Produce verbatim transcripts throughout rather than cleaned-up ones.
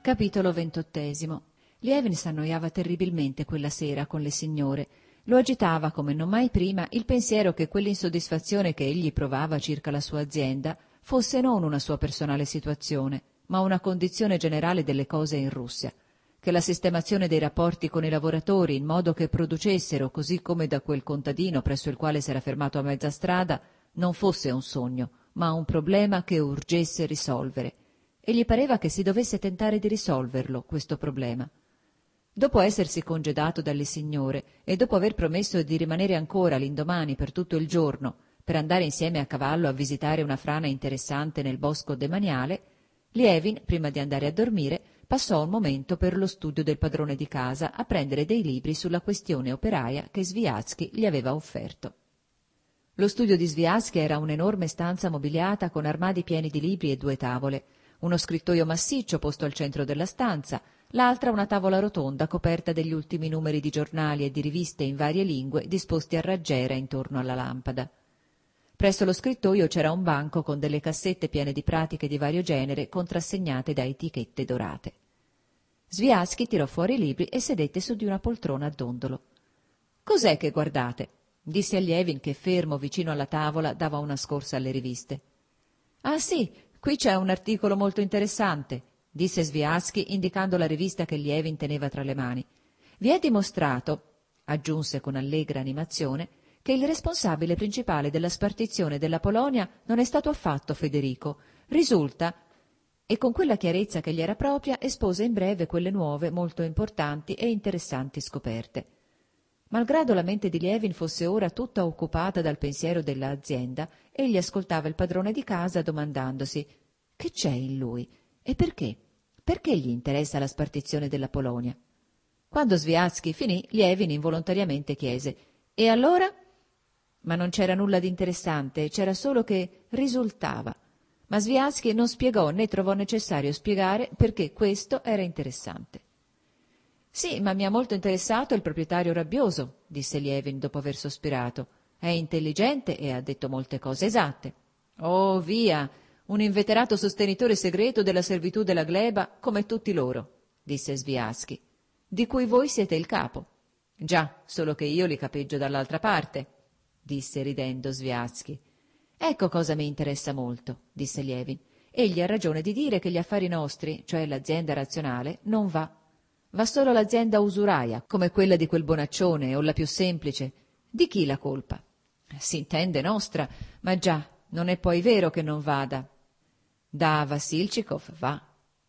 Capitolo ventottesimo. Lievin s'annoiava terribilmente quella sera con le signore. Lo agitava come non mai prima il pensiero che quell'insoddisfazione che egli provava circa la sua azienda fosse non una sua personale situazione, ma una condizione generale delle cose in Russia, che la sistemazione dei rapporti con i lavoratori in modo che producessero, così come da quel contadino presso il quale s'era fermato a mezza strada, non fosse un sogno, ma un problema che urgesse risolvere, e gli pareva che si dovesse tentare di risolverlo, questo problema. Dopo essersi congedato dalle signore e dopo aver promesso di rimanere ancora l'indomani per tutto il giorno per andare insieme a cavallo a visitare una frana interessante nel bosco demaniale, Lievin, prima di andare a dormire, passò un momento per lo studio del padrone di casa a prendere dei libri sulla questione operaia che Sviazky gli aveva offerto. Lo studio di Sviazky era un'enorme stanza mobiliata con armadi pieni di libri e due tavole, uno scrittoio massiccio posto al centro della stanza, l'altra una tavola rotonda coperta degli ultimi numeri di giornali e di riviste in varie lingue disposti a raggiera intorno alla lampada. Presso lo scrittoio c'era un banco con delle cassette piene di pratiche di vario genere contrassegnate da etichette dorate. Sviazky tirò fuori i libri e sedette su di una poltrona a dondolo. «Cos'è che guardate?» disse a Lievin che, fermo vicino alla tavola, dava una scorsa alle riviste. «Ah sì, qui c'è un articolo molto interessante», disse Sviazky indicando la rivista che Lievin teneva tra le mani. «Vi è dimostrato», aggiunse con allegra animazione, che il responsabile principale della spartizione della Polonia non è stato affatto Federico. Risulta, e con quella chiarezza che gli era propria espose in breve quelle nuove, molto importanti e interessanti scoperte. Malgrado la mente di Lievin fosse ora tutta occupata dal pensiero della azienda, egli ascoltava il padrone di casa domandandosi «Che c'è in lui? E perché? Perché gli interessa la spartizione della Polonia?» Quando Sviazky finì, Lievin involontariamente chiese «E allora?» Ma non c'era nulla di interessante, c'era solo che risultava. Ma Sviazky non spiegò né trovò necessario spiegare perché questo era interessante. «Sì, ma mi ha molto interessato il proprietario rabbioso», disse Lievin dopo aver sospirato. «È intelligente e ha detto molte cose esatte». «Oh, via! Un inveterato sostenitore segreto della servitù della gleba come tutti loro», disse Sviazky, «di cui voi siete il capo». «Già, solo che io li capeggio dall'altra parte», disse ridendo Sviazky. «Ecco cosa mi interessa molto», disse Lievin. «Egli ha ragione di dire che gli affari nostri, cioè l'azienda razionale, non va. Va solo l'azienda usuraia, come quella di quel bonaccione, o la più semplice. Di chi la colpa?» «S'intende nostra, ma già, non è poi vero che non vada». «Da Vassilchikov va».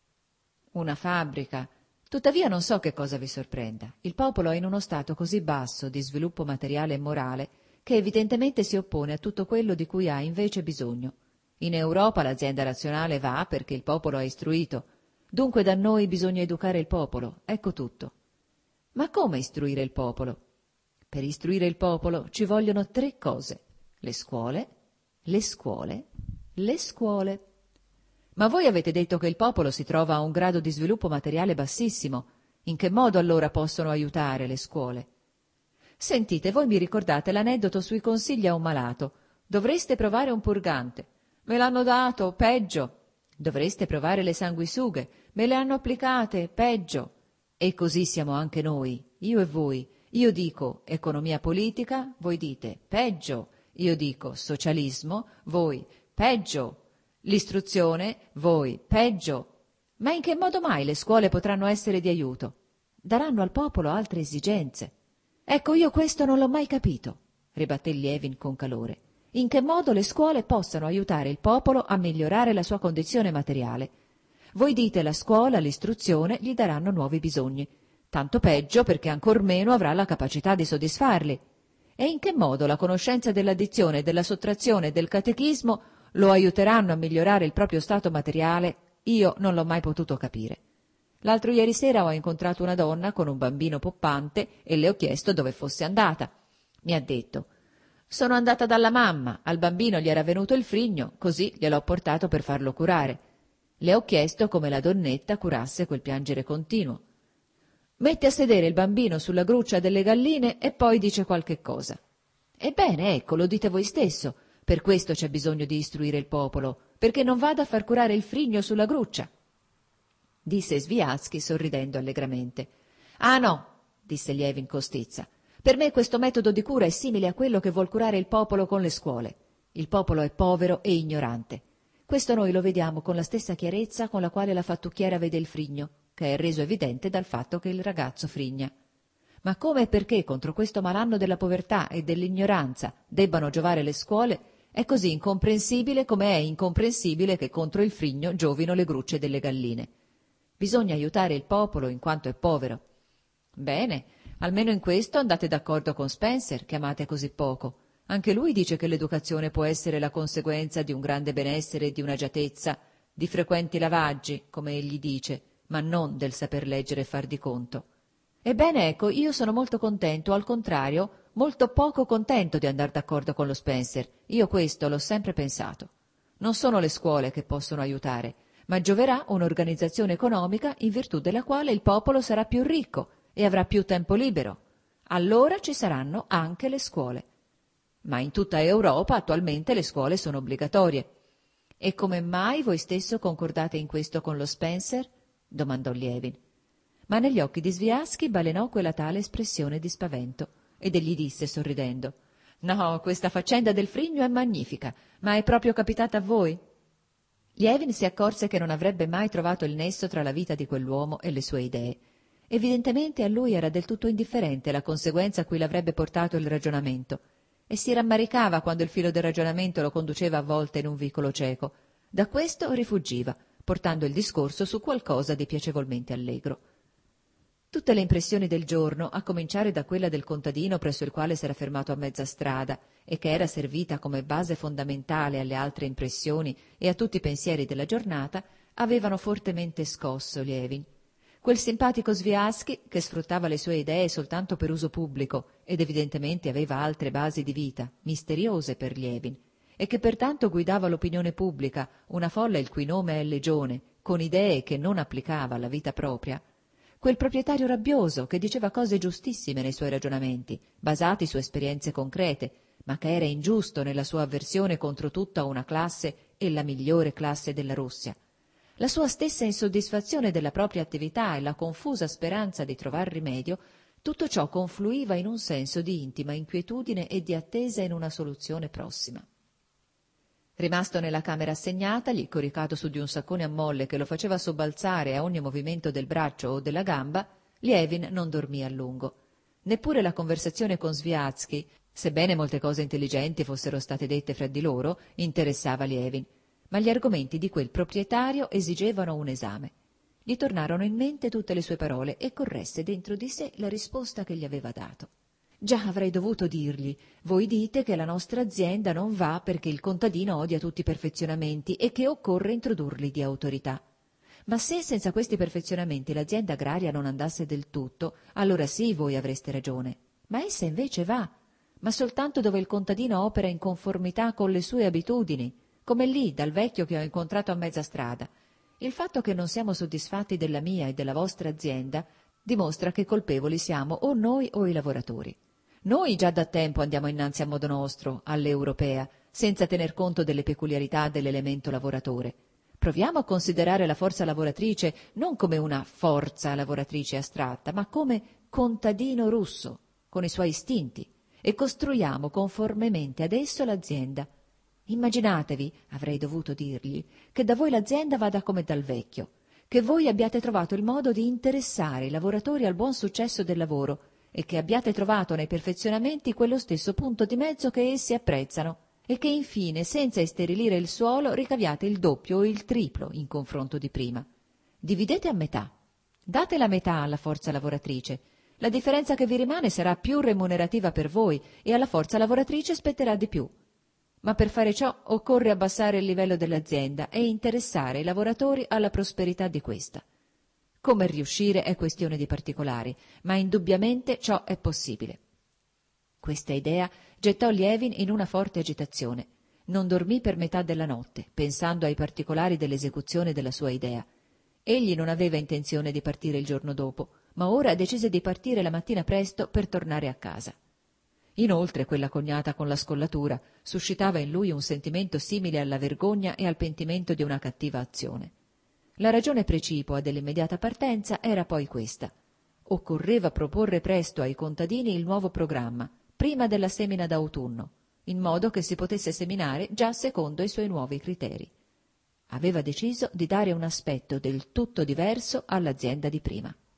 «Una fabbrica. Tuttavia non so che cosa vi sorprenda. Il popolo è in uno stato così basso di sviluppo materiale e morale che evidentemente si oppone a tutto quello di cui ha invece bisogno. In Europa l'azienda razionale va perché il popolo è istruito. Dunque da noi bisogna educare il popolo, ecco tutto». «Ma come istruire il popolo?» «Per istruire il popolo ci vogliono tre cose: le scuole, le scuole, le scuole». «Ma voi avete detto che il popolo si trova a un grado di sviluppo materiale bassissimo. In che modo allora possono aiutare le scuole?» «Sentite, voi mi ricordate l'aneddoto sui consigli a un malato. Dovreste provare un purgante. Me l'hanno dato, peggio. Dovreste provare le sanguisughe. Me le hanno applicate, peggio. E così siamo anche noi, io e voi. Io dico economia politica, voi dite peggio. Io dico socialismo, voi peggio. L'istruzione, voi peggio. Ma in che modo mai le scuole potranno essere di aiuto? Daranno al popolo altre esigenze». «Ecco, io questo non l'ho mai capito», ribatté Lievin con calore. «In che modo le scuole possano aiutare il popolo a migliorare la sua condizione materiale? Voi dite la scuola, l'istruzione gli daranno nuovi bisogni. Tanto peggio perché ancor meno avrà la capacità di soddisfarli. E in che modo la conoscenza dell'addizione, della sottrazione e del catechismo lo aiuteranno a migliorare il proprio stato materiale? Io non l'ho mai potuto capire. L'altro ieri sera ho incontrato una donna con un bambino poppante e le ho chiesto dove fosse andata. Mi ha detto: «Sono andata dalla mamma, al bambino gli era venuto il frigno, così gliel'ho portato per farlo curare». Le ho chiesto come la donnetta curasse quel piangere continuo. Mette a sedere il bambino sulla gruccia delle galline e poi dice qualche cosa. Ebbene, ecco, lo dite voi stesso. Per questo c'è bisogno di istruire il popolo, perché non vada a far curare il frigno sulla gruccia. disse Sviazky sorridendo allegramente. «Ah no», disse Lievin con stizza. «Per me questo metodo di cura è simile a quello che vuol curare il popolo con le scuole. Il popolo è povero e ignorante. Questo noi lo vediamo con la stessa chiarezza con la quale la fattucchiera vede il frigno, che è reso evidente dal fatto che il ragazzo frigna. Ma come e perché contro questo malanno della povertà e dell'ignoranza debbano giovare le scuole è così incomprensibile come è incomprensibile che contro il frigno giovino le grucce delle galline. Bisogna aiutare il popolo in quanto è povero. Bene, almeno in questo andate d'accordo con Spencer, che amate così poco. Anche lui dice che l'educazione può essere la conseguenza di un grande benessere e di un'agiatezza, di frequenti lavaggi, come egli dice, ma non del saper leggere e far di conto. Ebbene, ecco, io sono molto contento, al contrario, molto poco contento di andare d'accordo con lo Spencer. Io questo l'ho sempre pensato. Non sono le scuole che possono aiutare, ma gioverà un'organizzazione economica in virtù della quale il popolo sarà più ricco e avrà più tempo libero. Allora ci saranno anche le scuole. Ma in tutta Europa attualmente le scuole sono obbligatorie. E come mai voi stesso concordate in questo con lo Spencer? Domandò Lievin. Ma negli occhi di Sviazky balenò quella tale espressione di spavento ed egli disse sorridendo: «No, questa faccenda del frigno è magnifica, ma è proprio capitata a voi?» Lievin si accorse che non avrebbe mai trovato il nesso tra la vita di quell'uomo e le sue idee. Evidentemente a lui era del tutto indifferente la conseguenza a cui l'avrebbe portato il ragionamento, e si rammaricava quando il filo del ragionamento lo conduceva a volte in un vicolo cieco. Da questo rifuggiva, portando il discorso su qualcosa di piacevolmente allegro. Tutte le impressioni del giorno, a cominciare da quella del contadino presso il quale s'era fermato a mezza strada e che era servita come base fondamentale alle altre impressioni e a tutti i pensieri della giornata, avevano fortemente scosso Lievin. Quel simpatico Sviazky, che sfruttava le sue idee soltanto per uso pubblico ed evidentemente aveva altre basi di vita, misteriose per Lievin, e che pertanto guidava l'opinione pubblica, una folla il cui nome è legione, con idee che non applicava alla vita propria, quel proprietario rabbioso che diceva cose giustissime nei suoi ragionamenti, basati su esperienze concrete, ma che era ingiusto nella sua avversione contro tutta una classe e la migliore classe della Russia, la sua stessa insoddisfazione della propria attività e la confusa speranza di trovar rimedio, tutto ciò confluiva in un senso di intima inquietudine e di attesa in una soluzione prossima. Rimasto nella camera assegnatagli, coricato su di un saccone a molle che lo faceva sobbalzare a ogni movimento del braccio o della gamba, Lievin non dormì a lungo. Neppure la conversazione con Sviazky, sebbene molte cose intelligenti fossero state dette fra di loro, interessava Lievin, ma gli argomenti di quel proprietario esigevano un esame. Gli tornarono in mente tutte le sue parole e corresse dentro di sé la risposta che gli aveva dato. «Già avrei dovuto dirgli, voi dite che la nostra azienda non va perché il contadino odia tutti i perfezionamenti e che occorre introdurli di autorità. Ma se senza questi perfezionamenti l'azienda agraria non andasse del tutto, allora sì voi avreste ragione. Ma essa invece va, ma soltanto dove il contadino opera in conformità con le sue abitudini, come lì dal vecchio che ho incontrato a mezza strada. Il fatto che non siamo soddisfatti della mia e della vostra azienda dimostra che colpevoli siamo o noi o i lavoratori. Noi già da tempo andiamo innanzi a modo nostro, all'europea, senza tener conto delle peculiarità dell'elemento lavoratore. Proviamo a considerare la forza lavoratrice non come una forza lavoratrice astratta, ma come contadino russo, con i suoi istinti, e costruiamo conformemente ad esso l'azienda. Immaginatevi, avrei dovuto dirgli, che da voi l'azienda vada come dal vecchio, che voi abbiate trovato il modo di interessare i lavoratori al buon successo del lavoro, e che abbiate trovato nei perfezionamenti quello stesso punto di mezzo che essi apprezzano, e che infine, senza isterilire il suolo, ricaviate il doppio o il triplo in confronto di prima. Dividete a metà, date la metà alla forza lavoratrice, la differenza che vi rimane sarà più remunerativa per voi e alla forza lavoratrice spetterà di più. Ma per fare ciò occorre abbassare il livello dell'azienda e interessare i lavoratori alla prosperità di questa. Come riuscire è questione di particolari, ma indubbiamente ciò è possibile. Questa idea gettò Lievin in una forte agitazione. Non dormì per metà della notte, pensando ai particolari dell'esecuzione della sua idea. Egli non aveva intenzione di partire il giorno dopo, ma ora decise di partire la mattina presto per tornare a casa. Inoltre quella cognata con la scollatura suscitava in lui un sentimento simile alla vergogna e al pentimento di una cattiva azione. La ragione precipua dell'immediata partenza era poi questa. Occorreva proporre presto ai contadini il nuovo programma, prima della semina d'autunno, in modo che si potesse seminare già secondo i suoi nuovi criteri. Aveva deciso di dare un aspetto del tutto diverso all'azienda di prima.